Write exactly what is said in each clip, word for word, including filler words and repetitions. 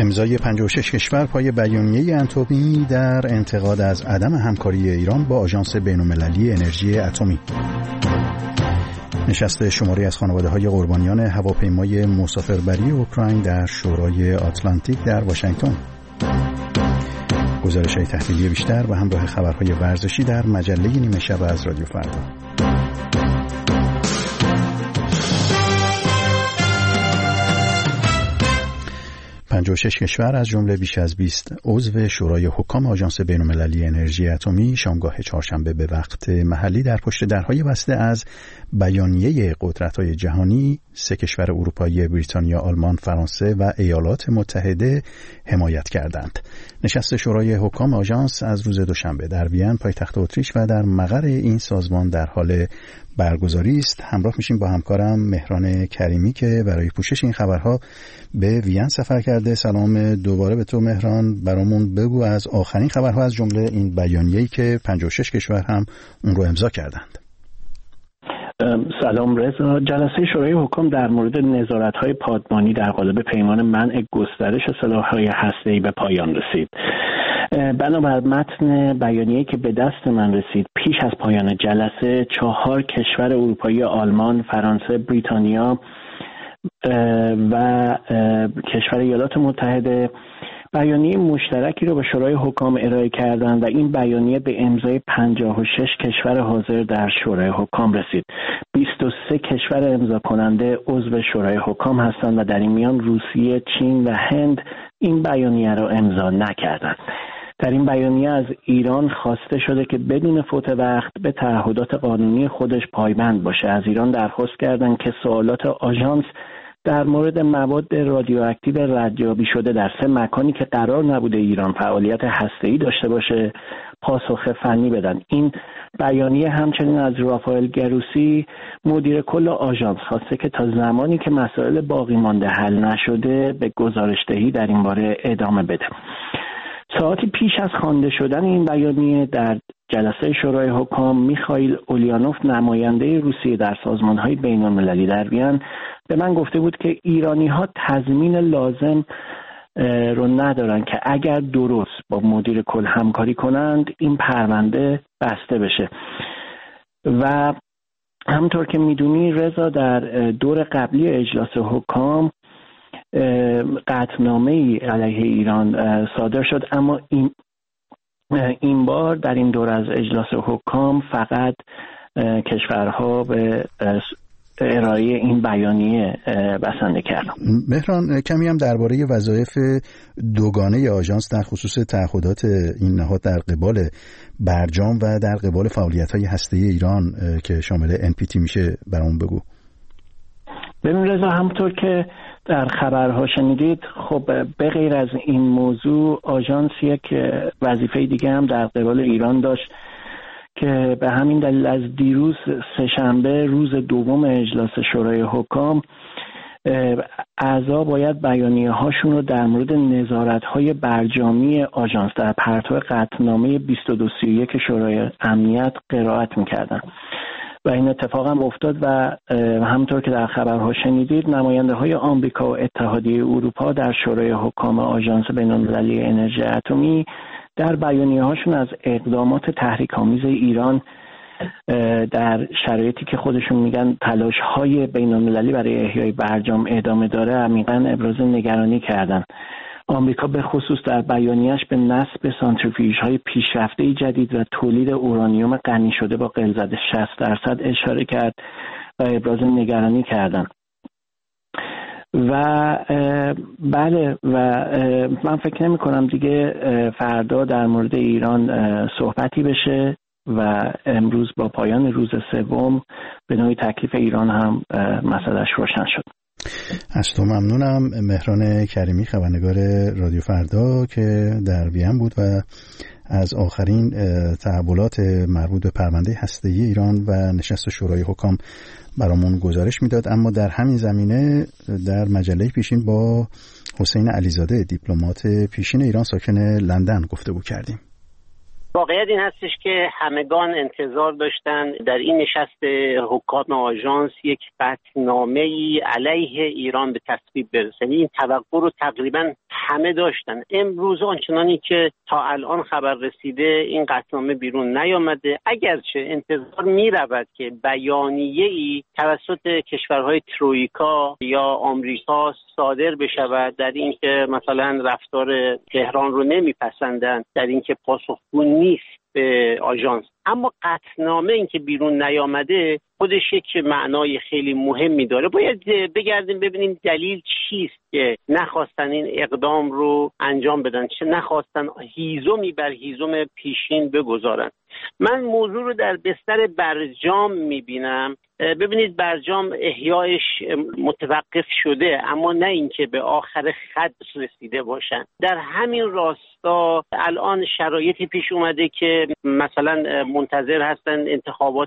امضای پنجاه و شش کشور پای بیانیه انتومی در انتقاد از عدم همکاری ایران با آژانس بین‌المللی انرژی اتمی. نشست شماری از خانواده‌های قربانیان هواپیمای مسافربری اوکراین در شورای آتلانتیک در واشنگتن. گزارش‌های تحلیلی بیشتر و همراه خبرهای ورزشی در مجله نیمه شب از رادیو فردا. پنجاه و شش کشور از جمله بیش از بیست عضو شورای حکام آژانس بین‌المللی انرژی اتمی شامگاه چهارشنبه به وقت محلی در پشت درهای بسته از بیانیه قدرت‌های جهانی سه کشور اروپایی بریتانیا، آلمان، فرانسه و ایالات متحده حمایت کردند. نشست شورای حکام آژانس از روز دوشنبه در وین پایتخت اتریش و در مقر این سازمان در حال برگزاری است. همراه میشیم با همکارم مهران کریمی که برای پوشش این خبرها به وین سفر کرده. سلام دوباره به تو مهران. برامون بگو از آخرین خبرها از جمله این بیانیه‌ای که پنجاه و شش کشور هم اون رو امضا کردند. سلام رضا. جلسه شورای حکام در مورد نظارت‌های پادمانی در قالب پیمان منع گسترش سلاح‌های هسته‌ای به پایان رسید. بنابر متن بیانیه‌ای که به دست من رسید، پیش از پایان جلسه چهار کشور اروپایی، آلمان، فرانسه، بریتانیا و کشور ایالات متحده بیانیه مشترکی رو به شورای حکام ارائه کردند و این بیانیه به امضای پنجاه و شش کشور حاضر در شورای حکام رسید. بیست و سه کشور امضا کننده عضو شورای حکام هستند و در این میان روسیه، چین و هند این بیانیه را امضا نکردند. در این بیانیه از ایران خواسته شده که بدون فوت وقت به تعهدات قانونی خودش پایبند باشه. از ایران درخواست کردند که سوالات آژانس در مورد مواد رادیواکتیو ردیابی شده در سه مکانی که قرار نبوده ایران فعالیت هسته‌ای داشته باشه پاسخ فنی بدن. این بیانیه همچنین از رافائل گروسی مدیر کل آژانس خواسته که تا زمانی که مسائل باقی مانده حل نشده به گزارش‌دهی در این باره ادامه بده. ساعتی پیش از خوانده شدن این بیانیه در جلسه شورای حکام، میخائیل اولیانوف نماینده روسیه در سازمان‌های بین‌المللی در وین به من گفته بود که ایرانی‌ها تضمین لازم رو ندارن که اگر درست با مدیر کل همکاری کنند این پرونده بسته بشه. و همونطور که میدونی رضا، در دور قبلی اجلاس حکام قطعنامه‌ای علیه ایران صادر شد، اما این این بار در این دور از اجلاس حکام فقط کشورها به ارائه این بیانیه بسنده کردن. مهران، کمی هم درباره وظایف دوگانه آژانس در خصوص تعهدات این نهاد در قبال برجام و در قبال فعالیت‌های هسته‌ای ایران که شامل ان پی تی میشه برامون بگو. ببین رضا، همونطور که در خبرها شنیدید، خب به غیر از این موضوع آژانس یک وظیفه دیگه هم در قبال ایران داشت که به همین دلیل از دیروز سه‌شنبه روز دوم اجلاس شورای حکام اعضا باید بیانیه هاشون رو در مورد نظارت‌های برجامی آژانس در پرتو قطعنامه بیست و دو سی و یک شورای امنیت قرائت می‌کردن و این اتفاق هم افتاد و همونطور که در خبرها شنیدید نماینده های آمریکا و اتحادیه اروپا در شورای حکام آژانس بین‌المللی انرژی اتمی در بیانیه هاشون از اقدامات تحریک‌آمیز ایران در شرایطی که خودشون میگن تلاش های بین‌المللی برای احیای برجام ادامه داره عمیقاً ابراز نگرانی کردن. آمریکا به خصوص در بیانیه‌اش به نصب سانتریفیوژهای پیشرفته جدید و تولید اورانیوم غنی شده با غلظت شصت درصد اشاره کرد و ابراز نگرانی کردند. و بله و من فکر نمی کنم دیگه فردا در مورد ایران صحبتی بشه و امروز با پایان روز سوم به نوعی تکلیف ایران هم مسئلهش روشن شد. از تو ممنونم. مهران کریمی، خبرنگار رادیو فردا که در وین بود و از آخرین تحولات مربوط به پرونده هسته‌ای ایران و نشست شورای حکام برامون گزارش میداد. اما در همین زمینه در مجله پیشین با حسین علیزاده، دیپلمات پیشین ایران ساکن لندن، گفتگو کردیم. واقعیت این هستش که همگان انتظار داشتن در این نشست حکام آژانس یک قطعنامه‌ای علیه ایران به تصویب برسه. این توقع رو تقریبا همه داشتن. امروز آنچنانی که تا الان خبر رسیده این قطعنامه بیرون نیامده، اگرچه انتظار می رود که بیانیه‌ای توسط کشورهای ترویکا یا آمریکا صادر بشود در اینکه مثلا رفتار تهران رو نمیپسندن، در اینکه پاسخگو نیست به آژانس. اما قطعنامه این که بیرون نیامده خودش یک معنای خیلی مهمی داره. باید بگردیم ببینیم دلیل چیست که نخواستن این اقدام رو انجام بدن، چه نخواستن هیزمی بر هیزم پیشین بگذارن. من موضوع رو در بستر برجام میبینم. ببینید برجام احیایش متوقف شده، اما نه اینکه به آخر خط رسیده باشن. در همین راستا الان شرایطی پیش اومده که مثلا منتظر هستن انتخابات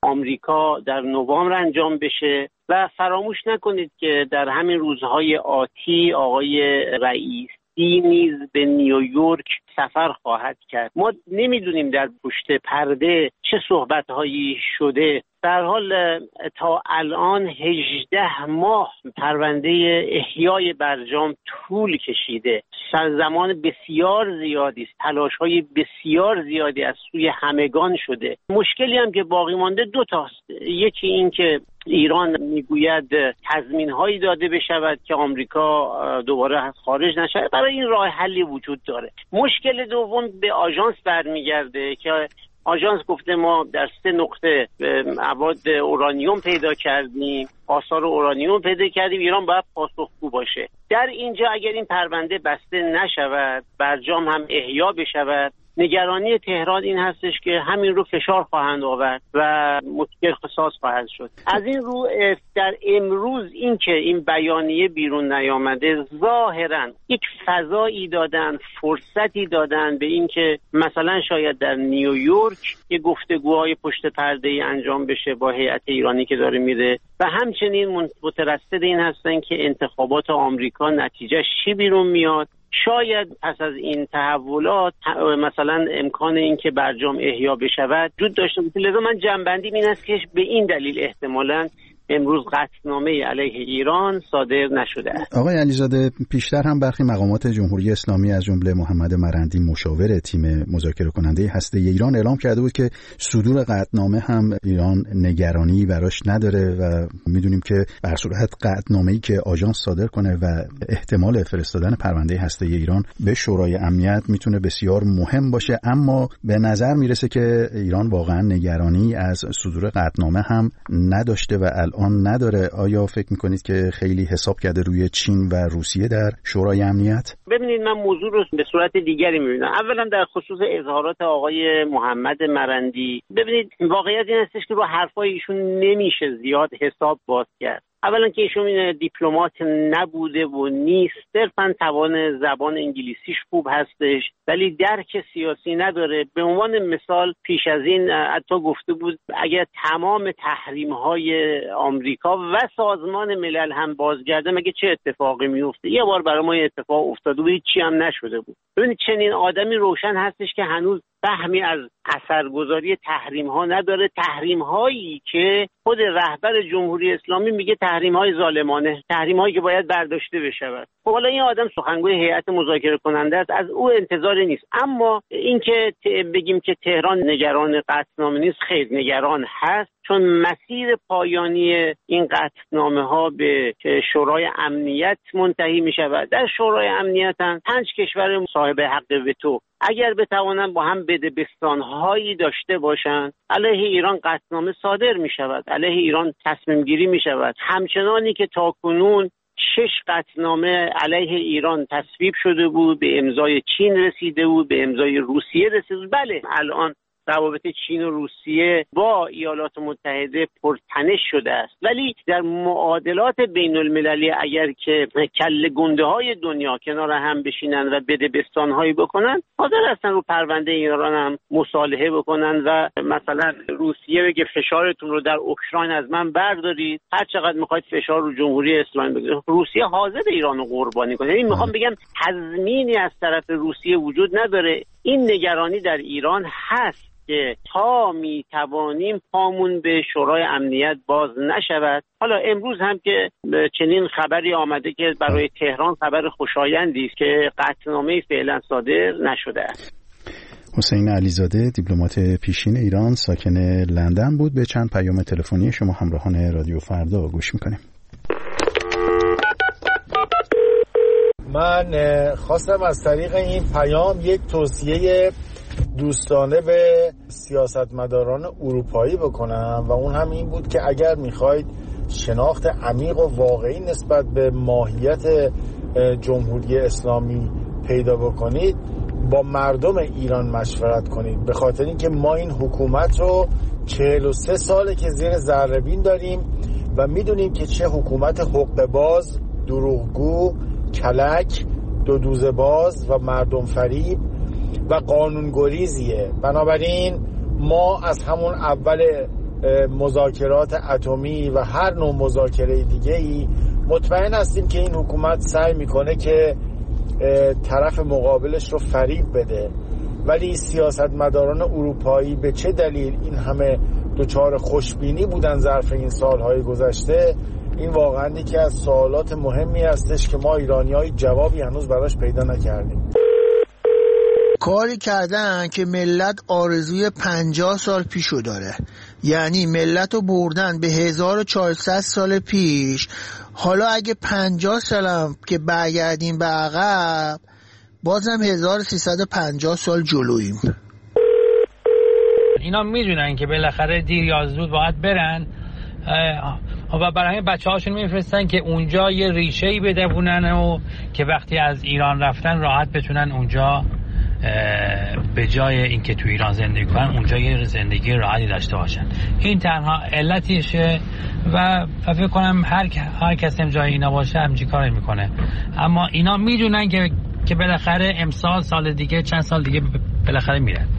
آمریکا در نوامبر انجام بشه و فراموش نکنید که در همین روزهای آتی آقای رئیسی نیز به نیویورک سفر خواهد کرد. ما نمیدونیم در پشت پرده چه صحبت‌هایی شده. در حال تا الان هجده ماه پرونده احیای برجام طول کشیده. زمان بسیار زیادی است، تلاش‌های بسیار زیادی از سوی همگان شده. مشکلی هم که باقی مانده دو تاست. یکی این که ایران میگوید تضمین‌هایی داده بشود که آمریکا دوباره خارج نشود. برای این راه حلی وجود داره. مشکل دوم به آژانس برمیگرده که آژانس گفته ما در سه نقطه مواد اورانیوم پیدا کردیم، آثار اورانیوم پیدا کردیم، ایران باید پاسخگو باشه. در اینجا اگر این پرونده بسته نشود، برجام هم احیا بشود، نگرانی تهران این هستش که همین رو فشار خواهند آورد و مشکل خاص خواهد شد. از این رو در امروز این که این بیانیه بیرون نیامده ظاهرا یک فضایی دادن، فرصتی دادن به این که مثلا شاید در نیویورک یک گفتگوهای پشت پرده ای انجام بشه با هیئت ایرانی که داره میره و همچنین مترصد این هستن که انتخابات آمریکا نتیجه چی بیرون میاد. شاید پس از این تحولات مثلا امکان این که برجام احیا بشود وجود داشته باشه. لذا من جنبندی این است که به این دلیل احتمالاً امروز قطعنامه علیه ایران صادر نشده است. آقای علیزاده، پیشتر هم برخی مقامات جمهوری اسلامی از جمله محمد مرندی مشاور تیم مذاکره کننده هسته ایران اعلام کرده بود که صدور قطعنامه هم ایران نگرانی براش نداره و میدونیم که بر صورت قطعنامه‌ای که آژانس صادر کنه و احتمال فرستادن پرونده هسته ایران به شورای امنیت میتونه بسیار مهم باشه، اما به نظر میرسه که ایران واقعا نگرانی از صدور قطعنامه هم نداشته و آن نداره. آیا فکر میکنید که خیلی حساب کرده روی چین و روسیه در شورای امنیت؟ ببینید من موضوع رو به صورت دیگری میبینم. اولا در خصوص اظهارات آقای محمد مرندی، ببینید واقعیت این هستش که با حرفای ایشون نمیشه زیاد حساب باز کرد. اولا که ایشون دیپلمات نبوده و نیست، صرفاً توان زبان انگلیسیش خوب هستش ولی درک سیاسی نداره. به عنوان مثال پیش از این حتی گفته بود اگر تمام تحریم‌های آمریکا و سازمان ملل هم بازگرده مگه چه اتفاقی میفته؟ یه بار برای ما اتفاق افتاده و هیچی هم نشده بود. ببینید چنین آدمی روشن هستش که هنوز فهمی از اثرگذاری تحریم ها نداره. تحریم هایی که خود رهبر جمهوری اسلامی میگه تحریم های ظالمانه، تحریم هایی که باید برداشته بشود. خب حالا این آدم سخنگوی هیئت مذاکره کننده است، از او انتظاری نیست. اما اینکه بگیم که تهران نگران قطعنامه نیست، خیر نگران هست، چون مسیر پایانی این قطعنامه ها به شورای امنیت منتهی می شود. در شورای امنیت هم پنج کشور صاحب حق وتو اگر بتوانند با هم بدبستان هایی داشته باشند علیه ایران قطعنامه صادر می شود، علیه ایران تصمیم گیری می شود. همچنانی که تاکنون شش قطعنامه علیه ایران تصویب شده بود، به امضای چین رسیده بود، به امضای روسیه رسیده بود. بله الان روابط چین و روسیه با ایالات متحده پرتنش شده است، ولی در معادلات بین المللی اگر که کله گنده های دنیا کنار هم بشینن و بدبستان هایی بکنن، حاضر هستن رو پرونده ایران هم مصالحه بکنن و مثلا روسیه بگه فشارتون رو در اوکراین از من بردارید، هر چقدر میخواید فشار رو جمهوری اسلامی بگیرید. روسیه حاضر ایران رو قربانی کنه. یعنی میخوام بگم تضمینی از طرف روسیه وجود نداره. این نگرانی در ایران هست که تا می توانیم پامون به شورای امنیت باز نشود. حالا امروز هم که چنین خبری آمده که برای تهران خبر خوشایندی است که قطعنامه فعلا صادر نشده است. حسین علیزاده دیپلمات پیشین ایران ساکن لندن بود. به چند پیام تلفنی شما همراهان رادیو فردا گوش میکنیم. من خواستم از طریق این پیام یک توصیه دوستانه به سیاستمداران اروپایی بکنم و اون هم این بود که اگر میخواید شناخت عمیق و واقعی نسبت به ماهیت جمهوری اسلامی پیدا بکنید با مردم ایران مشورت کنید، به خاطر اینکه ما این حکومت رو چهل و سه ساله که زیر ذره‌بین داریم و میدونیم که چه حکومت حقه‌باز، دروغگو، کلک، دو دوزه باز و مردم فریب و قانونگریزیه. بنابراین ما از همون اول مذاکرات اتمی و هر نوع مذاکره دیگه‌ای مطمئن هستیم که این حکومت سعی میکنه که طرف مقابلش رو فریب بده، ولی سیاستمداران اروپایی به چه دلیل این همه دچار خوشبینی بودن ظرف این سالهای گذشته؟ این واقعا یکی از سوالات مهمی هستش که ما ایرانی‌ها جوابی هنوز براش پیدا نکردیم. کاری کردن که ملت آرزوی پنجاه سال پیشو داره، یعنی ملت رو بردن به هزار و چهارصد سال پیش. حالا اگه پنجاه سالم که برگردیم به عقب بازم هزار و سیصد و پنجاه سال جلوییم. اینا میدونن که بالاخره دیر یا زود باید برن و برای همین بچه هاشون میفرستن که اونجا یه ریشه‌ای بدونن و که وقتی از ایران رفتن راحت بتونن اونجا به جای اینکه تو ایران زندگی کنن اونجا یه زندگی راحتی داشته باشن. این تنها علتیشه و فکر کنم هر هر کس هم جای اینا باشه همچی کار میکنه. اما اینا میدونن که که بالاخره امسال سال دیگه چند سال دیگه بالاخره میرن.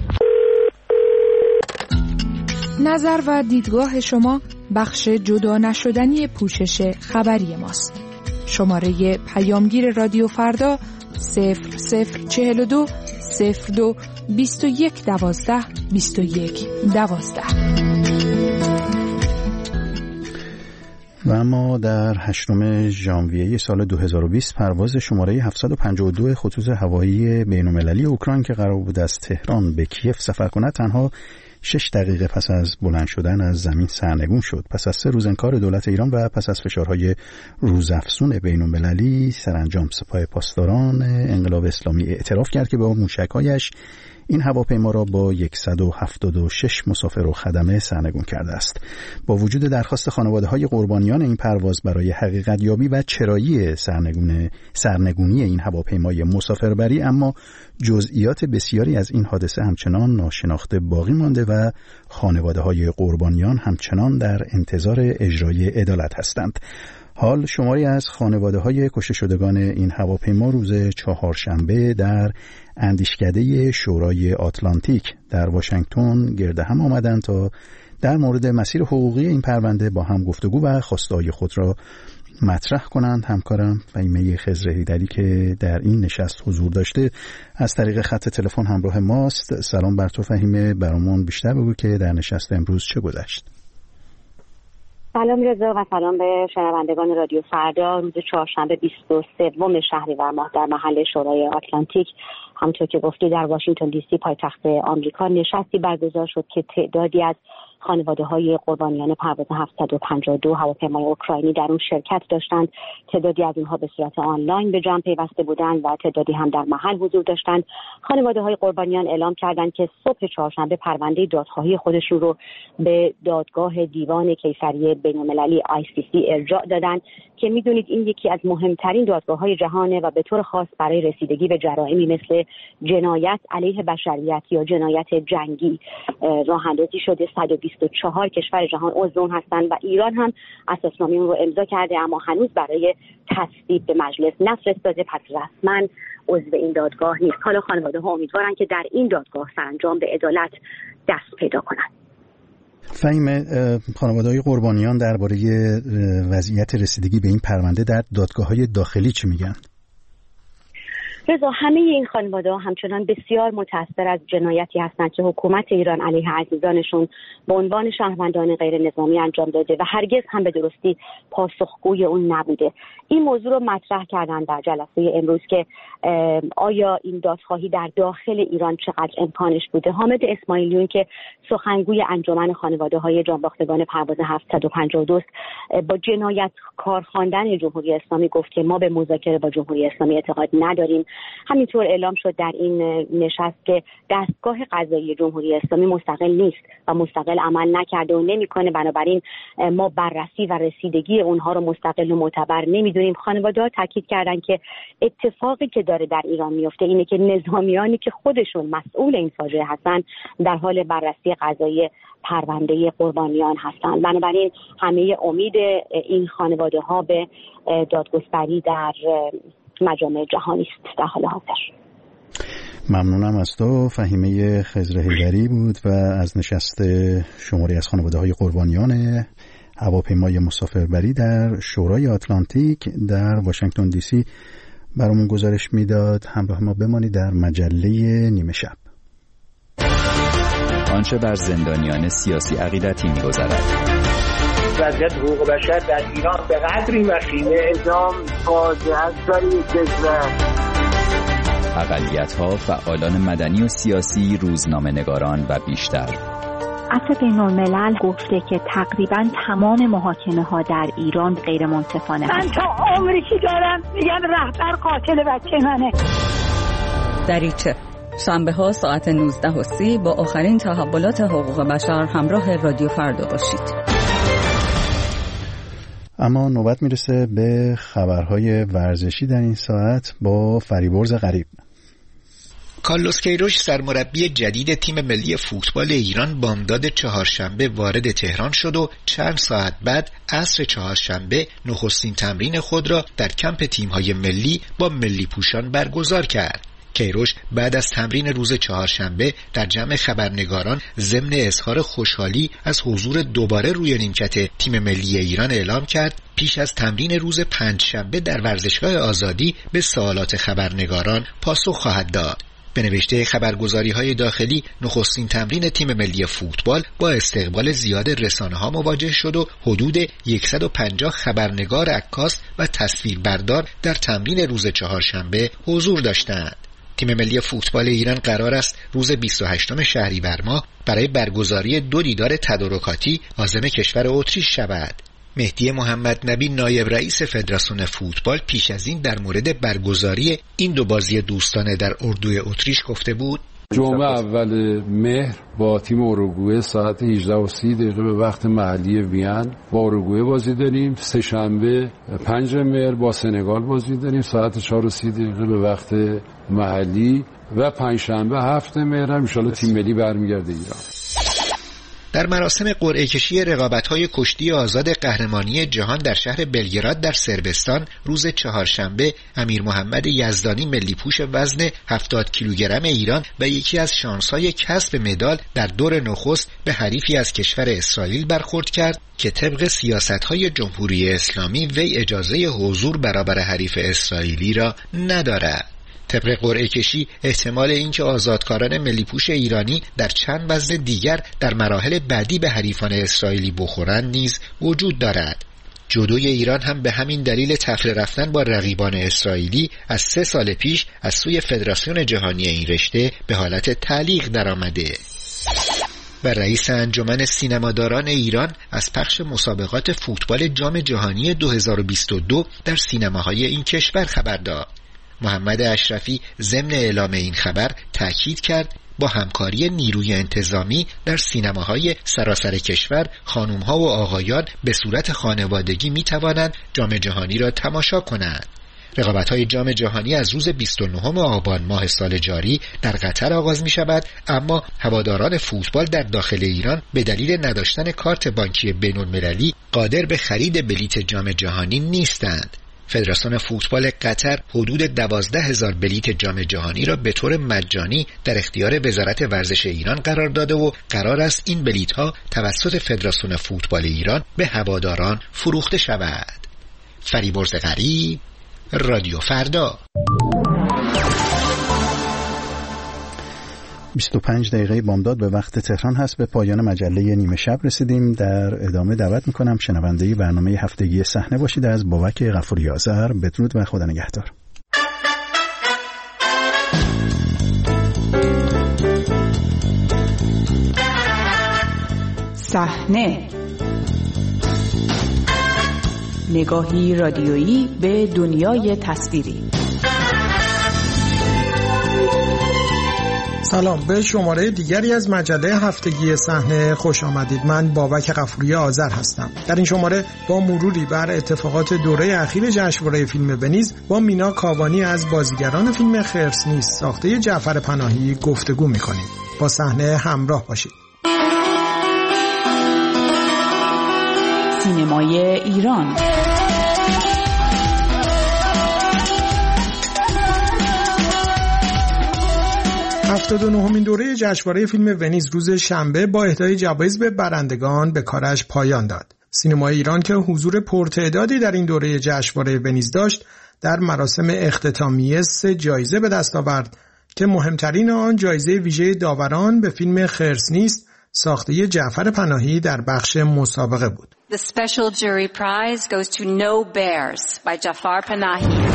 نظر و دیدگاه شما بخش جدا نشدنی پوشش خبری ماست. شماره پیامگیر رادیو فردا صفر صفر چهل و دو صفر دو بیست و یک دوازده بیست و یک دوازده. و اما در هشتم ژانویه سال دو هزار و بیست پرواز شماره هفتصد و پنجاه و دو خطوط هوایی بین‌المللی اوکراین که قرار بود از تهران به کیف سفر کند تنها شش دقیقه پس از بلند شدن از زمین سرنگون شد. پس از سه روز انکار دولت ایران و پس از فشارهای روزافزون بین‌المللی سرانجام سپاه پاسداران انقلاب اسلامی اعتراف کرد که با موشک‌هایش این هواپیما را با صد و هفتاد و شش مسافر و خدمه سرنگون کرده است. با وجود درخواست خانواده‌های قربانیان این پرواز برای حقیقت یابی و چرایی سرنگون سرنگونی این هواپیمای مسافربری، اما جزئیات بسیاری از این حادثه همچنان ناشناخته باقی مانده و خانواده‌های قربانیان همچنان در انتظار اجرای عدالت هستند. حال شماری از خانواده‌های کشته شدگان این هواپیما روز چهارشنبه در اندیشکده شورای آتلانتیک در واشنگتن گرد هم آمدند تا در مورد مسیر حقوقی این پرونده با هم گفتگو و خواسته‌های خود را مطرح کنند. همکارم فهیمه خضر هیدری که در این نشست حضور داشته از طریق خط تلفن همراه ماست. سلام بر تو فهیمه، برامون بیشتر بگو که در نشست امروز چه گذشت. سلام رضا و سلام به شنوندگان رادیو فردا. روز چهارشنبه بیست و سوم شهریور ماه در محل شورای آتلانتیک همونطور که گفتی در واشنگتن دی سی پایتخت آمریکا نشستی برگزار شد که تعدادی از خانواده‌های قربانیان پرواز هفتصد و پنجاه و دو هواپیمای اوکراینی در اون شرکت داشتند. تعدادی از اینها به صورت آنلاین به جمع پیوسته بودند و تعدادی هم در محل حضور داشتند. خانواده‌های قربانیان اعلام کردند که صبح چهارشنبه پرونده دادخواهی خودشون رو به دادگاه دیوان کیفری بین‌المللی آی سی سی ارجاع دادند که میدونید این یکی از مهمترین دادگاه‌های جهانه و به طور خاص برای رسیدگی به جرائمی مثل جنایت علیه بشریت یا جنایت جنگی راه اندازی شده. صد و بیست و چهار کشور جهان عضو اون هستند و ایران هم اساسنامه اون رو امضا کرده، اما هنوز برای تصویب به مجلس نفرستاده، پس رسما عضو این دادگاه نیست. حالا خانواده‌ها امیدوارن که در این دادگاه سرانجام به عدالت دست پیدا کنند. فهیم، خانواده‌های قربانیان درباره وضعیت رسیدگی به این پرونده در دادگاه‌های داخلی چی میگن؟ رضا، همه این خانواده‌ها همچنان بسیار متأثر از جنایتی هستند که حکومت ایران علیه عزیزانشون به عنوان شهروندان غیر نظامی انجام داده و هرگز هم به درستی پاسخگوی اون نبوده. این موضوع رو مطرح کردن در جلسه امروز که آیا این دادخواهی در داخل ایران چقدر امکانش بوده. حامد اسماعیلیون که سخنگوی انجمن خانواده‌های جانباختگان پرواز هفتصد و پنجاه و دو با جنایت کار خواندن جمهوری اسلامی گفت که ما به مذاکره با جمهوری اسلامی اعتقاد نداریم. همینطور اعلام شد در این نشست که دستگاه قضایی جمهوری اسلامی مستقل نیست و مستقل عمل نکرده و نمیکنه، بنابراین ما بررسی و رسیدگی اونها رو مستقل و معتبر نمیدونیم. خانواده‌ها تاکید کردن که اتفاقی که داره در ایران میفته اینه که نظامیانی که خودشون مسئول این فاجعه هستن در حال بررسی قضایی پرونده قربانیان هستند. بنابراین همه امید این خانواده‌ها به دادگستری در مجامع جهانی است در حال حاضر. ممنونم از تو. فهیمه خضر حیدری بود و از نشست شماری از خانواده‌های قربانیان هواپیمای مسافربری در شورای آتلانتیک در واشنگتن دی سی برامون گزارش میداد. همراه ما بمانید در مجله نیمه شب. آنچه بر زندانیان سیاسی عقیدتی می‌گذرد. وضعیت حقوق بشر در ایران به قدری وخیمه، اعدام فاجعه است در این کشور. اقلیت‌ها، فعالان مدنی و سیاسی، روزنامه‌نگاران و بیشتر. عفو بین‌الملل گفته که تقریباً تمام محاکمه‌ها در ایران غیر منصفانه من است. تا عمری که دارم میگن رهبر قاتل بچه منه. دریچه شنبه ها ساعت نوزده و سی با آخرین تحولات حقوق بشر همراه رادیو فردا باشید. اما نوبت میرسه به خبرهای ورزشی در این ساعت با فریبرز غریب. کارلوس کیروش سرمربی جدید تیم ملی فوتبال ایران بامداد چهارشنبه وارد تهران شد و چند ساعت بعد عصر چهارشنبه نخستین تمرین خود را در کمپ تیم‌های ملی با ملی پوشان برگزار کرد. کیروش بعد از تمرین روز چهارشنبه در جمع خبرنگاران ضمن اظهار خوشحالی از حضور دوباره روی نیمکت تیم ملی ایران اعلام کرد پیش از تمرین روز پنجشنبه در ورزشگاه آزادی به سوالات خبرنگاران پاسخ خواهد داد. به نوشته خبرگزاری‌های داخلی، نخستین تمرین تیم ملی فوتبال با استقبال زیاد رسانه‌ها مواجه شد و حدود صد و پنجاه خبرنگار، عکاس و تصویربردار در تمرین روز چهارشنبه حضور داشتند. تیم ملی فوتبال ایران قرار است روز بیست و هشتم شهریور ماه برای برگزاری دو دیدار تدارکاتی عازم کشور اتریش شود. مهدی محمد نبی نایب رئیس فدراسیون فوتبال پیش از این در مورد برگزاری این دو بازی دوستانه در اردوی اتریش گفته بود: جمعه اول مهر با تیم اوروگوئه ساعت هجده و سی دقیقه به وقت محلی وین با اوروگوئه بازی داریم. سه شنبه پنج مهر با سنگال بازی داریم ساعت چهار و سی دقیقه به وقت محلی و پنج شنبه هفت مهر ان شاءالله تیم ملی برمیگرده ایران. در مراسم قرعه کشی رقابت‌های کشتی آزاد قهرمانی جهان در شهر بلگراد در صربستان روز چهارشنبه امیر محمد یزدانی ملی پوش وزن هفتاد کیلوگرم ایران و یکی از شانس‌های کسب مدال در دور نخست به حریفی از کشور اسرائیل برخورد کرد که طبق سیاست‌های جمهوری اسلامی وی اجازه حضور برابر حریف اسرائیلی را ندارد. طبق قرعه کشی احتمال اینکه آزادکاران ملی پوش ایرانی در چند وزن دیگر در مراحل بعدی به حریفان اسرائیلی بخورند نیز وجود دارد. جودوی ایران هم به همین دلیل تفره رفتن با رقیبان اسرائیلی از سه سال پیش از سوی فدراسیون جهانی این رشته به حالت تعلیق درآمده. و رئیس انجمن سینماداران ایران از پخش مسابقات فوتبال جام جهانی دو هزار و بیست و دو در سینماهای این کشور خبر داد. محمد اشرفی ضمن اعلام این خبر تأکید کرد با همکاری نیروی انتظامی در سینماهای سراسر کشور خانم‌ها و آقایان به صورت خانوادگی می‌توانند جام جهانی را تماشا کنند. رقابت‌های جام جهانی از روز بیست و نهم آبان ماه سال جاری در قطر آغاز می‌شود، اما هواداران فوتبال در داخل ایران به دلیل نداشتن کارت بانکی بین‌المللی قادر به خرید بلیت جام جهانی نیستند. فدراسیون فوتبال قطر حدود دوازده هزار بلیت جام جهانی را به طور مجانی در اختیار وزارت ورزش ایران قرار داده و قرار است این بلیت ها توسط فدراسیون فوتبال ایران به هواداران فروخته شود. فریبرز غریب، رادیو فردا. بیست و پنج دقیقه بامداد به وقت تهران هست. به پایان مجله نیمه شب رسیدیم. در ادامه دعوت میکنم شنونده برنامه هفتگی صحنه باشید از بابک غفوری آذر. بدرود و خدا نگهدار. صحنه، نگاهی رادیویی به دنیای تصویری. سلام، به شماره دیگری از مجله هفتگی صحنه خوش آمدید. من بابک غفوری آذر هستم. در این شماره با مروری بر اتفاقات دوره اخیر جشنواره فیلم ونیز با مینا کاوانی از بازیگران فیلم خرس نیست ساخته جعفر پناهی گفتگو می‌کنیم. با صحنه همراه باشید. سینمای ایران. هفتاد و نهمین دوره جشنواره فیلم ونیز روز شنبه با اهدای جوایز به برندگان به کارش پایان داد. سینمای ایران که حضور پرتعدادی در این دوره جشنواره ونیز داشت، در مراسم اختتامیه سه جایزه به دست آورد که مهمترین آن جایزه ویژه داوران به فیلم خرس نیست ساخته جعفر پناهی در بخش مسابقه بود. The special jury prize goes to No Bears by Jafar Panahi.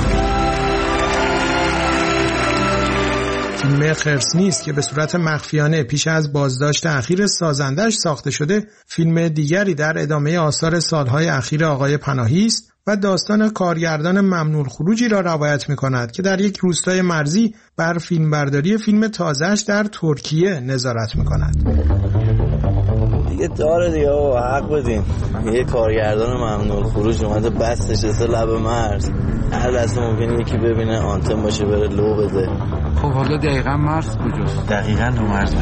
فیلم خرس نیست که به صورت مخفیانه پیش از بازداشت اخیر سازندش ساخته شده، فیلم دیگری در ادامه آثار سالهای اخیر آقای پناهی است و داستان کارگردان ممنون خروجی را روایت می‌کند که در یک روستای مرزی بر فیلمبرداری فیلم تازه‌اش در ترکیه نظارت می‌کند. دیگه داره دیگه آقا، حق بدین. یه کارگردان ممنون خروج اومده بستش از لب مرز، هر لحظه ممکنه یکی ببینه آنتن باشه بره لو بده. خب حالا دقیقاً مرز کجاست؟ دقیقاً رو مرز.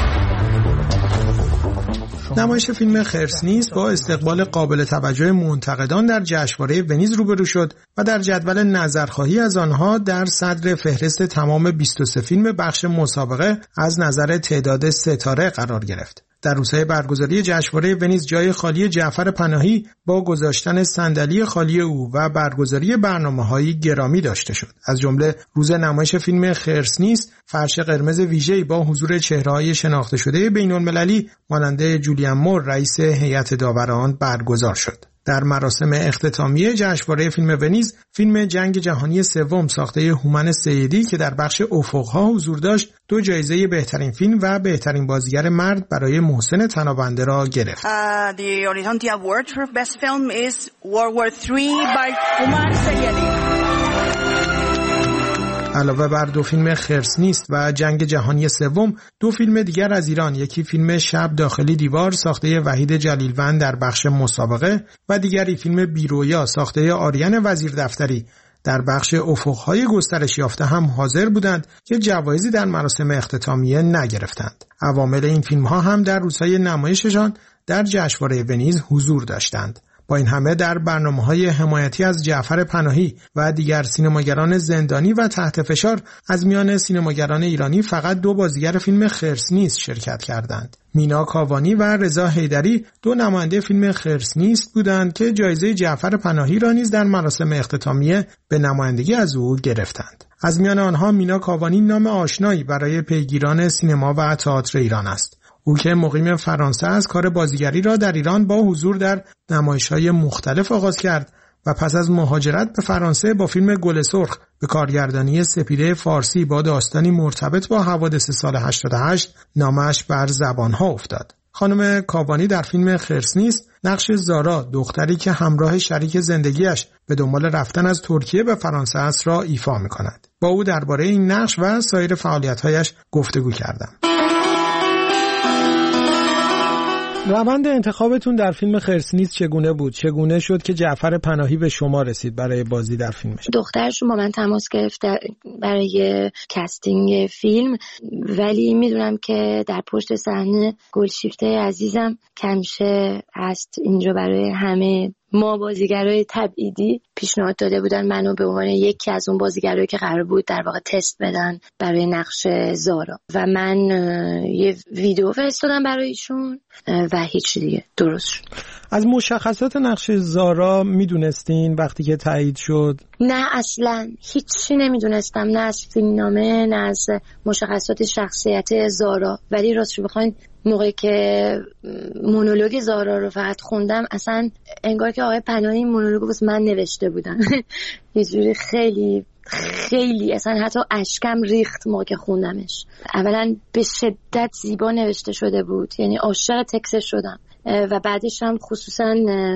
نمایش فیلم خرس نیست با استقبال قابل توجه منتقدان در جشنواره ونیز روبرو شد و در جدول نظرخواهی از آنها در صدر فهرست تمام بیست و سه فیلم بخش مسابقه از نظر تعداد ستاره قرار گرفت. در روزهای برگزاری جشنواره ونیز جای خالی جعفر پناهی با گذاشتن صندلی خالی او و برگزاری برنامه‌های گرامی داشته شد. از جمله روز نمایش فیلم خرس نیست، فرش قرمز ویژه‌ای با حضور چهره‌های شناخته شده بین‌المللی مانند جولیان مور رئیس هیئت داوران برگزار شد. در مراسم اختتامیه جشنواره فیلم ونیز، فیلم جنگ جهانی سوم ساخته هومن سیدی که در بخش افق‌ها حضور داشت، دو جایزه بهترین فیلم و بهترین بازیگر مرد برای محسن تنابنده را گرفت. Uh, the Horizonte Award for Best Film is World War three by هومن سیدی. علاوه بر دو فیلم خرس نیست و جنگ جهانی سوم، دو فیلم دیگر از ایران، یکی فیلم شب داخلی دیوار ساخته وحید جلیلوند در بخش مسابقه و دیگری فیلم بیرویا ساخته آریان وزیر دفتری در بخش افق‌های گسترش یافته هم حاضر بودند که جوایزی در مراسم اختتامیه نگرفتند. عوامل این فیلم‌ها هم در روزهای نمایششان در جشنواره ونیز حضور داشتند. با این همه در برنامه‌های حمایتی از جعفر پناهی و دیگر سینماگران زندانی و تحت فشار از میان سینماگران ایرانی فقط دو بازیگر فیلم خرس نیست شرکت کردند. مینا کاوانی و رضا حیدری دو نماینده فیلم خرس نیست بودند که جایزه جعفر پناهی را نیز در مراسم اختتامیه به نمایندگی از او گرفتند. از میان آنها مینا کاوانی نام آشنایی برای پیگیران سینما و تئاتر ایران است. او که مقیم فرانسه است، کار بازیگری را در ایران با حضور در نمایش‌های مختلف آغاز کرد و پس از مهاجرت به فرانسه با فیلم گل سرخ به کارگردانی سپیده فارسی با داستانی مرتبط با حوادث سال هشتاد و هشت نامش بر زبانها افتاد. خانم کاوانی در فیلم خرس نیست نقش زارا، دختری که همراه شریک زندگیش به دنبال رفتن از ترکیه به فرانسه است را ایفا می‌کند. با او درباره این نقش و سایر فعالیت‌هایش گفتگو کردم. روند انتخابتون در فیلم خرس نیست چگونه بود؟ چگونه شد که جعفر پناهی به شما رسید برای بازی در فیلمش؟ دخترشون با من تماس گرفت برای کاستینگ فیلم، ولی میدونم که در پشت صحنه گلشیفته عزیزم کمیشه هست اینجا برای همه ما بازیگرای تبعیدی پیشنهاد داده بودن منو به عنوان یکی از اون بازیگرایی که قرار بود در واقع تست بدن برای نقش زارا و من یه ویدیو فرستادم برایشون و هیچ دیگه درست شد. از مشخصات نقش زارا میدونستین وقتی که تایید شد؟ نه اصلا هیچی نمیدونستم، نه از فیلمنامه نه از مشخصات شخصیت زارا، ولی راستش بخواین موقعی که مونولوگ زارا رو فقط خوندم اصلا انگار که آقای پناهی این مونولوگ واسه من نوشته بودن. یه جوری خیلی خیلی اصلا حتی اشکم ریخت موقع که خوندمش. اولا به شدت زیبا نوشته شده بود، یعنی عاشق تکستش شدم و بعدش هم خصوصا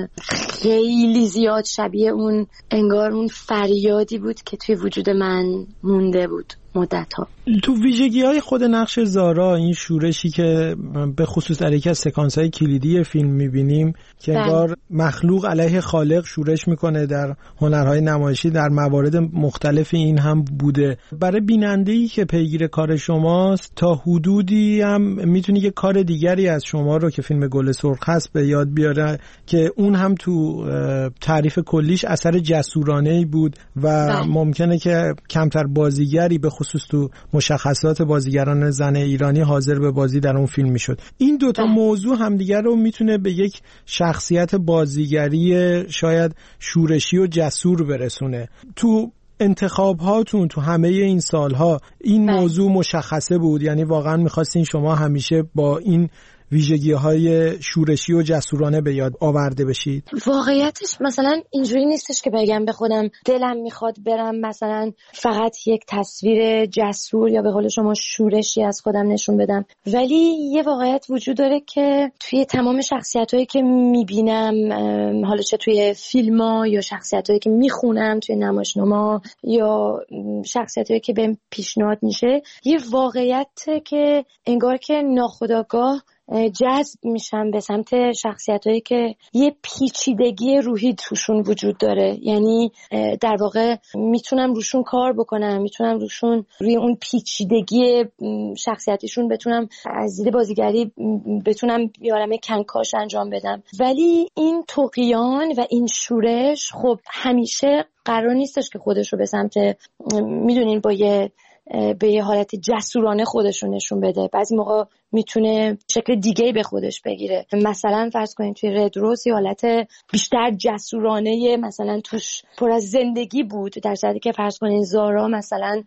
خیلی زیاد شبیه اون انگار اون فریادی بود که توی وجود من مونده بود مدت ها. تو ویژگی های خود نقش زارا، این شورشی که به خصوص در یکی از سکانس های کلیدی فیلم میبینیم که انگار مخلوق علیه خالق شورش میکنه در هنرهای نمایشی، در موارد مختلف این هم بوده. برای بیننده‌ای که پیگیر کار شماست تا حدودی هم میتونی که کار دیگری از شما رو که فیلم گل سرخ هست به یاد بیاره که اون هم تو تعریف کلیش اثر جسورانه‌ای بود و بله. ممکنه که کمتر بازیگری به خصوص تو مشخصات بازیگران زن ایرانی حاضر به بازی در اون فیلم میشد. این دوتا موضوع همدیگر رو میتونه به یک شخصیت بازیگری شاید شورشی و جسور برسونه. تو انتخاب هاتون تو همه این سالها این موضوع مشخصه بود؟ یعنی واقعا میخواستین شما همیشه با این ویژگی های شورشی و جسورانه به یاد آورده بشید؟ واقعیتش مثلا اینجوری نیستش که بگم به خودم دلم میخواد برم مثلا فقط یک تصویر جسور یا به قول شما شورشی از خودم نشون بدم، ولی یه واقعیت وجود داره که توی تمام شخصیتایی که میبینم، حالا چه توی فیلم‌ها یا شخصیتایی که میخونم توی نمایشنامه یا شخصیتایی که بهم پیشنهاد میشه، یه واقعیت که انگار که ناخودآگاه جذب میشم به سمت شخصیتایی که یه پیچیدگی روحی توشون وجود داره. یعنی در واقع میتونم روشون کار بکنم، میتونم روشون روی اون پیچیدگی شخصیتیشون بتونم از دید بازیگری بتونم یه عالمه کنکاش انجام بدم. ولی این طغیان و این شورش خب همیشه قرار نیستش که خودش رو به سمت میدونین با یه به یه حالت جسورانه خودشون نشون بده. بعضی موقع میتونه شکل دیگه‌ای به خودش بگیره. مثلا فرض کنین توی رد روز یه حالت بیشتر جسورانه مثلا توش پر از زندگی بود، در صورتی که فرض کنین زارا مثلا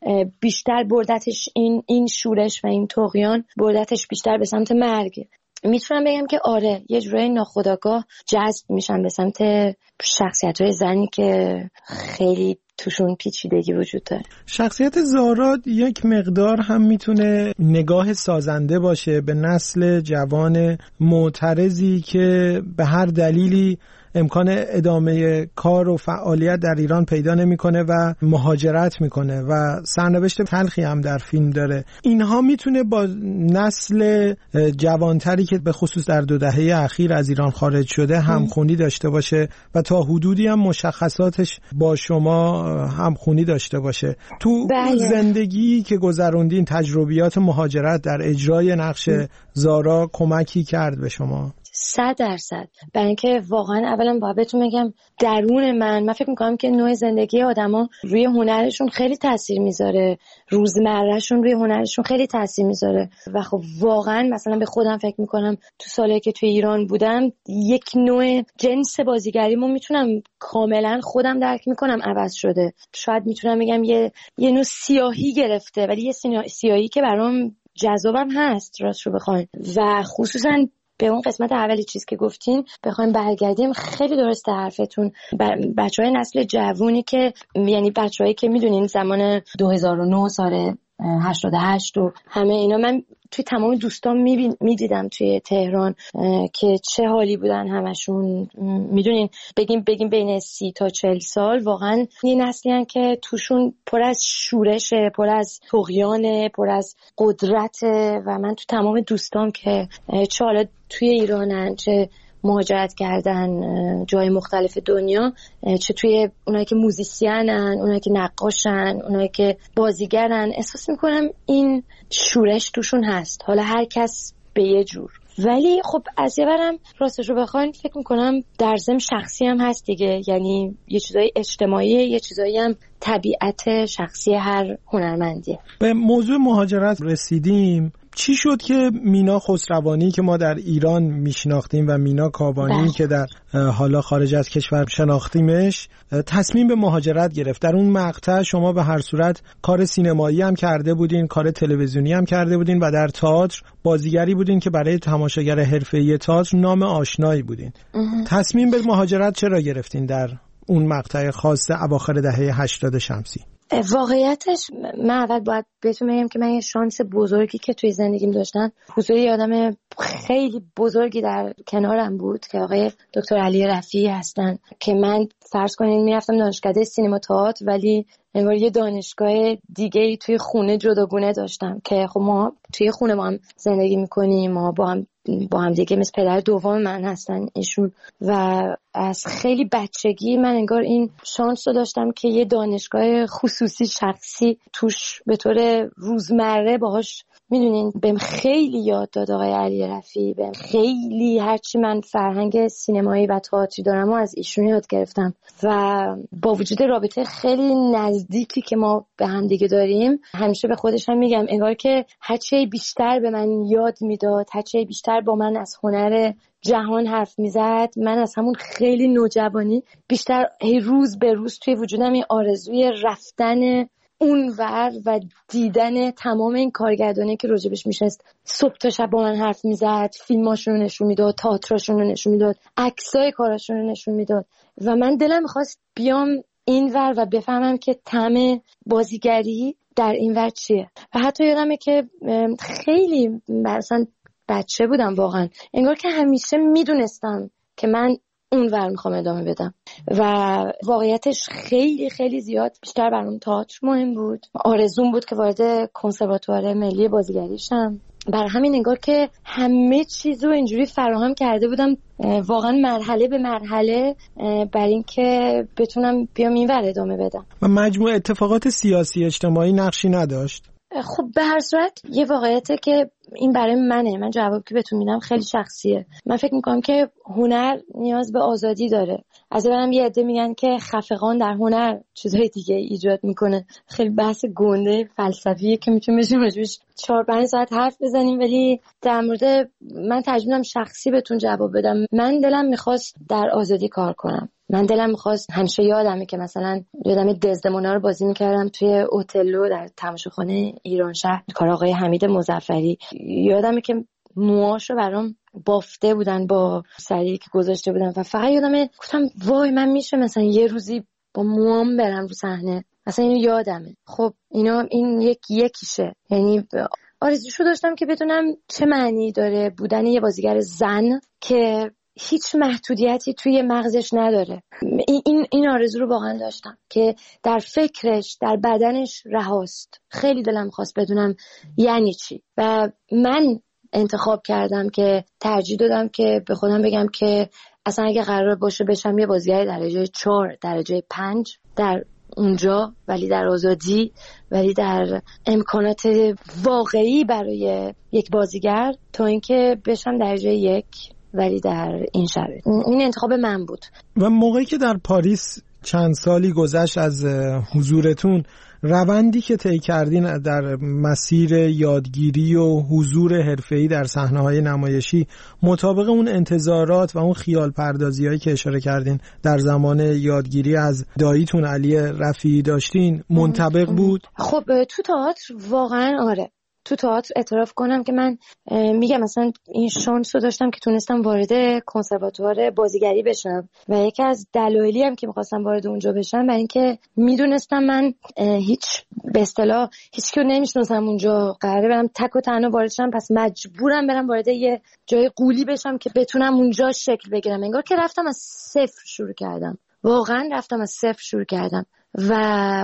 بیشتر بردتش این این شورش و این طغیان بردتش بیشتر به سمت مرگ. میتونم بگم که آره یه جورایی ناخودآگاه جذب میشم به سمت شخصیت‌های زنی که خیلی توشون پیچیدگی وجود داره. شخصیت زارا یک مقدار هم میتونه نگاه سازنده باشه به نسل جوان معترضی که به هر دلیلی امکان ادامه کار و فعالیت در ایران پیدا نمیکنه و مهاجرت میکنه و سرنوشت تلخی هم در فیلم داره. اینها میتونه با نسل جوانتری که به خصوص در دو دهه اخیر از ایران خارج شده همخونی داشته باشه و تا حدودی هم مشخصاتش با شما همخونی داشته باشه. تو بله. زندگی که گذروندین تجربیات مهاجرت در اجرای نقش زارا کمکی کرد به شما؟ صد درصد. برای اینکه واقعا اولا باید بهتون بگم درون من من فکر میکنم که نوع زندگی آدما روی هنرشون خیلی تاثیر میذاره، روزمرهشون روی هنرشون خیلی تاثیر میذاره و خب واقعا مثلا به خودم فکر میکنم تو سالایی که توی ایران بودم یک نوع جنس بازیگریمو میتونم کاملا خودم درک میکنم عوض شده. شاید میتونم بگم یه یه نوع سیاهی گرفته، ولی یه سیاهی که برام جذابم هست راست رو بخواین. و خصوصا به اون قسمت اولی چیز که گفتین بخوایم برگردیم، خیلی درسته حرفتون. بچهای نسل جوونی که یعنی بچه‌هایی که میدونین زمان دو هزار و نه سال هشتاد و هشت و همه اینا، من توی تمام دوستان میدیدم توی تهران که چه حالی بودن همشون. میدونین بگیم بگیم بین سی تا چهل سال واقعا یه نسلی هن که توشون پر از شورشه، پر از طغیانه، پر از قدرته و من تو تمام دوستان که چه حالا توی ایرانن چه مهاجرت کردن جای مختلف دنیا، چه توی اونایی که موزیسینن، اونایی که نقاشن، اونایی که بازیگرن، احساس میکنم این شورش توشون هست. حالا هر کس به یه جور. ولی خب از یه برم راستش رو بخواین فکر میکنم در ضمن شخصی هم هست دیگه، یعنی یه چیزای اجتماعی، یه چیزایی هم طبیعت شخصی هر هنرمندیه. به موضوع مهاجرت رسیدیم. چی شد که مینا خسروانی که ما در ایران میشناختیم و مینا کاوانی که در حالا خارج از کشور شناختیمش تصمیم به مهاجرت گرفت؟ در اون مقطع شما به هر صورت کار سینمایی هم کرده بودین، کار تلویزیونی هم کرده بودین و در تئاتر بازیگری بودین که برای تماشاگر حرفه‌ای تئاتر نام آشنایی بودین. تصمیم به مهاجرت چرا گرفتین در اون مقطع خاص اواخر دهه هشتاد شمسی؟ واقعیتش من اول باید بهتون بگم که من یه شانس بزرگی که توی زندگیم داشتم، حضور یه آدم خیلی بزرگی در کنارم بود که آقای دکتر علی رفیعی هستن که من فرض کنین میرفتم دانشکده سینما تئاتر ولی انگار یه دانشگاه دیگه‌ای توی خونه جداگونه داشتم که خب ما توی خونه ما هم زندگی میکنیم، ما با هم با هم دیگه مثل پدر دوم من هستن ایشون و از خیلی بچگی من انگار این شانس رو داشتم که یه دانشگاه خصوصی شخصی توش به طور روزمره باهاش میدونین بهم خیلی یاد داد آقای علی رفیعی، بهم خیلی هرچی من فرهنگ سینمایی و تئاتری دارم و از ایشون یاد گرفتم و با وجود رابطه خیلی نزدیکی که ما به هم دیگه داریم همیشه به خودش هم میگم انگار که هرچی بیشتر به من یاد میداد، هرچی بیشتر با من از هنر جهان حرف میزد، من از همون خیلی نوجوانی بیشتر هی روز به روز توی وجودم این آرزوی رفتن اونور و دیدن تمام این کارگردانه که راجبش میشست صبح تا شب با من حرف میزد، فیلماشون رو نشون میداد، تئاتراشون رو نشون میداد، عکسای کاراشون رو نشون میداد و من دلم میخواست بیام اینور و بفهمم که طعم بازیگری در اینور چیه. و حتی یادمه که خیلی مثلا بچه بودم واقعا، انگار که همیشه میدونستم که من اونور میخوام ادامه بدم و واقعیتش خیلی خیلی زیاد بیشتر برام تئاتر مهم بود. آرزوم بود که وارد کنسرواتوار ملی بازیگری شم. برای همین انگار که همه چیزو اینجوری فراهم کرده بودم واقعا مرحله به مرحله برای اینکه بتونم بیام اینور ادامه بدم. و مجموع اتفاقات سیاسی اجتماعی نقشی نداشت؟ خب به هر صورت یه واقعیته که این برای منه، من جواب که بهتون میدم خیلی شخصیه. من فکر میکنم که هنر نیاز به آزادی داره. از اینم یه عده میگن که خفقان در هنر چیزای دیگه ایجاد میکنه. خیلی بحث گنده فلسفیه که میتونیم راجعش چهار پنج ساعت حرف بزنیم، ولی در مورد من ترجیح میدم شخصی بهتون جواب بدم. من دلم میخواست در آزادی کار کنم. من دلم میخواست، همیشه یادمه که مثلا یادم دزدمونا رو بازی میکردم توی اوتلو در تماشاخانه ایرانشهر، کار آقای حمید مظفری. یادمه که موهاشو برام بافته بودن با سری که گذاشته بودن و فقط یادمه گفتم وای من میشه مثلا یه روزی با موام برم رو صحنه. مثلا اینو یادمه. خب اینا این یک یکیشه، یعنی آرزوشو داشتم که بدونم چه معنی داره بودن یه بازیگر زن که هیچ محدودیتی توی مغزش نداره. این این آرزو رو واقعا داشتم که در فکرش، در بدنش رهاست. خیلی دلم خواست بدونم یعنی چی و من انتخاب کردم که ترجیح دادم که به خودم بگم که اصلا اگه قرار باشه بشم یه بازیگر درجه چهار، درجه پنج در اونجا، ولی در آزادی، ولی در امکانات واقعی برای یک بازیگر، تا اینکه بشم درجه یک ولی در این شرایط. این انتخاب من بود. و موقعی که در پاریس چند سالی گذشت از حضورتون، روندی که طی کردین در مسیر یادگیری و حضور حرفه‌ای در صحنه‌های نمایشی مطابق اون انتظارات و اون خیال پردازی‌هایی که اشاره کردین در زمان یادگیری از داییتون علی رفیعی داشتین منطبق بود؟ خب تو تئاتر واقعا آره. تو تئاتر اعتراف کنم که من میگم مثلا این شانس رو داشتم که تونستم وارد کنسرواتوار بازیگری بشم و یکی از دلایلی هم که میخواستم وارد اونجا بشم برای اینکه میدونستم من هیچ به اصطلاح هیچ کیو نمیشناسم اونجا، قراره برم تک و تنها وارد شم، پس مجبورم برم وارد یه جای قولی بشم که بتونم اونجا شکل بگیرم. انگار که رفتم از صفر شروع کردم، واقعا رفتم از صفر شروع کردم. و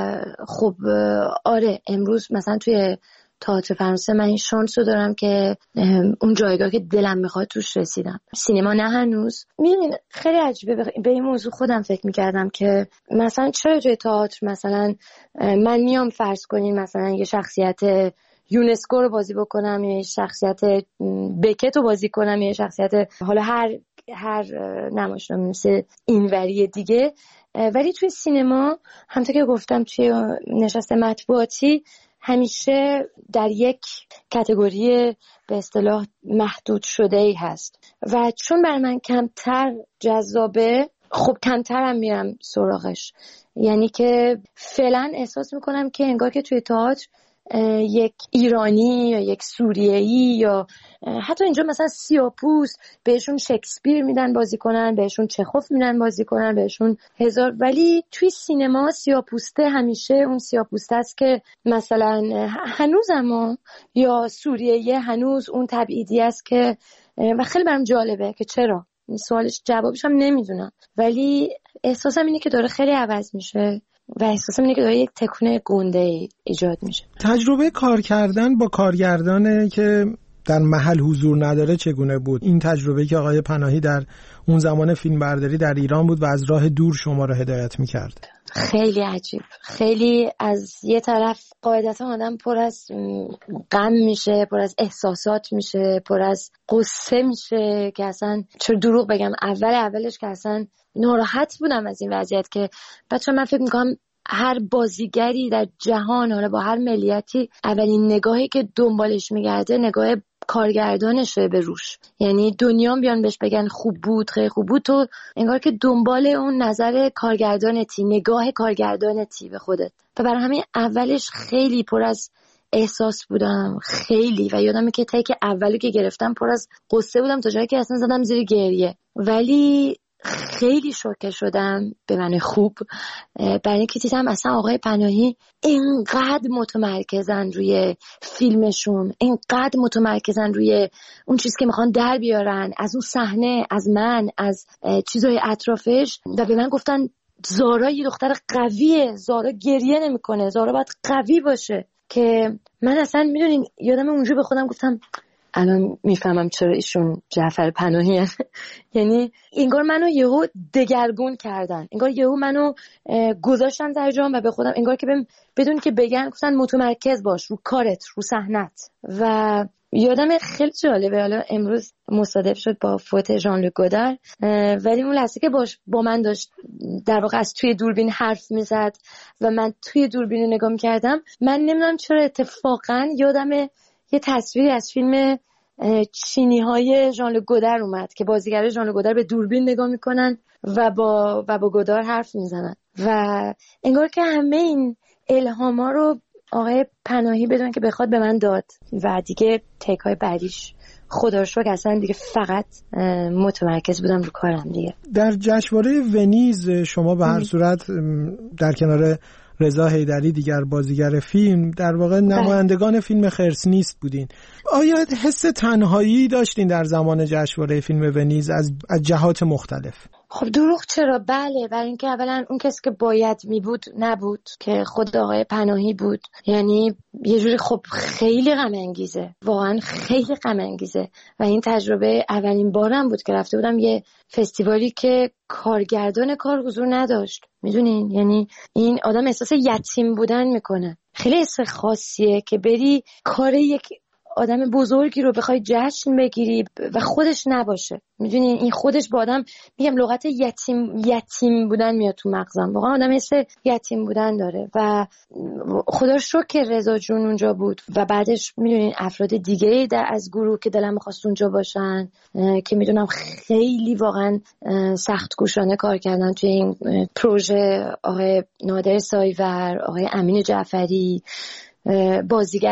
خب آره امروز مثلا توی تئاتر فرانسه من این شانس رو دارم که اون جایگاه که دلم میخواد توش رسیدم. سینما نه هنوز. میدونین خیلی عجیبه، به این موضوع خودم فکر میکردم که مثلا چرا توی تئاتر مثلا من میام فرض کنین مثلا یه شخصیت یونسکو رو بازی بکنم یا شخصیت بکت رو بازی کنم یا شخصیت حالا هر هر نمایشنامه مثل اینوری دیگه. ولی توی سینما همونطور که گفتم توی نشست مطبوعاتی همیشه در یک کاتگوری به اصطلاح محدود شده ای هست و چون برای من کمتر جذابه خب کمتر هم میرم سراغش. یعنی که فعلا احساس میکنم که انگار که توی تئاتر یک ایرانی یا یک سوریه‌ای یا حتی اینجا مثلا سیاه‌پوست بهشون شکسپیر میدن بازی کنن، بهشون چخوف میدن بازی کنن، بهشون هزار، ولی توی سینما سیاه‌پوسته همیشه اون سیاه‌پوسته است که مثلا هنوز اما یا سوریه‌ای هنوز اون تبعیدی است که و خیلی برام جالبه که چرا. این سوالش جوابش هم نمیدونم ولی احساسم اینه که داره خیلی عوض میشه و احساسم اینه که داره یک تکونه گنده ایجاد میشه. تجربه کار کردن با کارگردانه که در محل حضور نداره چگونه بود؟ این تجربه که آقای پناهی در اون زمان فیلمبرداری در ایران بود و از راه دور شما رو هدایت میکرد. خیلی عجیب. خیلی از یه طرف قاعدتا آدم پر از غم میشه، پر از احساسات میشه، پر از قصه میشه که اصلا چرا دروغ بگم اول اولش که اصلا ناراحت بودم از این وضعیت که بچه من فکر میکنم هر بازیگری در جهان حالا با هر ملیتی اولین نگاهی که دنبالش میگرده نگاه کارگردانشه به روش. یعنی دنیا بیان بهش بگن خوب بود خیلی خوب بود تو انگار که دنبال اون نظر کارگردانتی، نگاه کارگردانتی به خودت و برای همین اولش خیلی پر از احساس بودم خیلی و یادمه که تیک اولی که گرفتم پر از قصه بودم تا جایی که اصلا زدم زیر گریه. ولی خیلی شوکه شدم به من خوب برای اینکه دیدم اصلا آقای پناهی اینقدر متمرکزن روی فیلمشون، اینقدر متمرکزن روی اون چیزی که میخوان در بیارن از اون صحنه، از من، از چیزهای اطرافش و به من گفتن زارا یه دختر قویه، زارا گریه نمیکنه، زارا باید قوی باشه. که من اصلا میدونین یادم اونجا به خودم گفتم الان میفهمم چرا ایشون جعفر پناهی هست. یعنی انگار منو یهو دگرگون کردن، انگار یهو منو گذاشتن در جام و به خودم انگار که بدون که بگن گفتن متمرکز باش رو کارت، رو صحنت. و یادم خیلی جالبه حالا امروز مصادف شد با فوت ژان لوک گودار ولی اون لحظه که باش با من داشت در واقع از توی دوربین حرف میزد و من توی دوربین رو نگاه میکردم من نمیدونم چرا اتفاقا یادم یه تصویری از فیلم چینی های ژان لوک گودار اومد که بازیگر ژان لوک گودار به دوربین نگاه میکنن و با و با گودار حرف میزنن و انگار که همه این الهاما رو آقای پناهی بدون که بخواد به من داد و دیگه تیک های بعدیش خدا رو شکر اصلا دیگه فقط متمرکز بودم رو کارم دیگه. در جشنواره ونیز شما به هر صورت در کنار رضا حیدری دیگر بازیگر فیلم در واقع نمایندگان فیلم خرس نیست بودین. آیا حس تنهایی داشتین در زمان جشنواره فیلم ونیز از از جهات مختلف؟ خب دروغ چرا؟ بله، برای اینکه اولا اون کسی که باید می بود نبود که خود آقای پناهی بود. یعنی یه جوری خب خیلی غم انگیزه، واقعا خیلی غم انگیزه و این تجربه اولین بارم بود که رفته بودم یه فستیوالی که کارگردان کار حضور نداشت. میدونین یعنی این آدم احساس یتیم بودن میکنه. خیلی حس خاصیه که بری کار یک آدم بزرگی رو بخوای جشن بگیری و خودش نباشه. میدونین این خودش با آدم میگم لغت یتیم یتیم بودن میاد تو مغزم. واقعا آدم حس یتیم بودن داره و خدا رو شکر که رضا جون اونجا بود و بعدش میدونین افراد دیگه در از گروه که دلم می‌خواست اونجا باشن که میدونم خیلی واقعا سخت کوشانه کار کردن توی این پروژه. آقای نادر سایور، آقای امین جعفری، بازیگر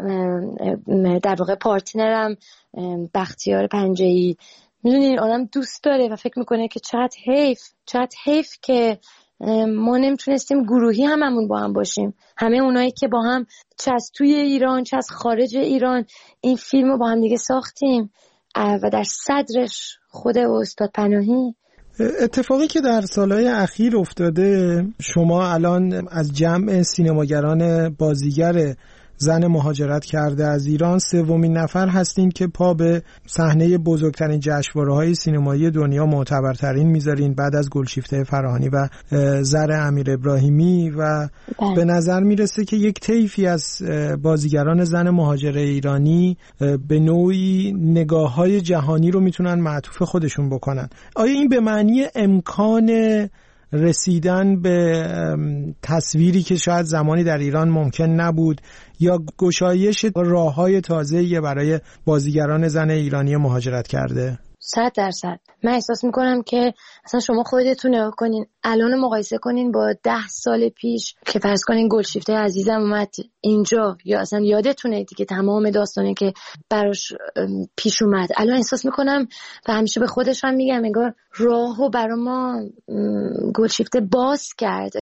در واقع پارتنرم بختیار پنجه‌ای. میدونین آدم دوست داره و فکر میکنه که چقدر حیف چقدر حیف که ما نمیتونستیم گروهی هممون با هم باشیم. همه اونایی که با هم چه از توی ایران چه از خارج ایران این فیلم رو با هم دیگه ساختیم و در صدرش خود استاد پناهی. اتفاقی که در سالهای اخیر افتاده، شما الان از جمع سینماگران بازیگر زن مهاجرت کرده از ایران سومین نفر هستین که پا به صحنه بزرگترین جشنواره‌های سینمایی دنیا معتبرترین میذارین بعد از گلشیفته فراهانی و زر امیر ابراهیمی و بله. به نظر میرسه که یک طیفی از بازیگران زن مهاجر ایرانی به نوعی نگاه‌های جهانی رو میتونن معطوف خودشون بکنن. آیا این به معنی امکان رسیدن به تصویری که شاید زمانی در ایران ممکن نبود یا گشایش راه‌های تازه‌ای برای بازیگران زن ایرانی مهاجرت کرده؟ صد درصد. من احساس میکنم که اصلا شما خودتون نگاه کنین الان مقایسه کنین با ده سال پیش که فرض کنین گلشیفته عزیزم اومد اینجا یا اصلا یادتونه دیگه تمام داستانی که براش پیش اومد. الان احساس میکنم و همیشه به خودش هم میگم انگار راهو برای ما گلشیفته باز کرد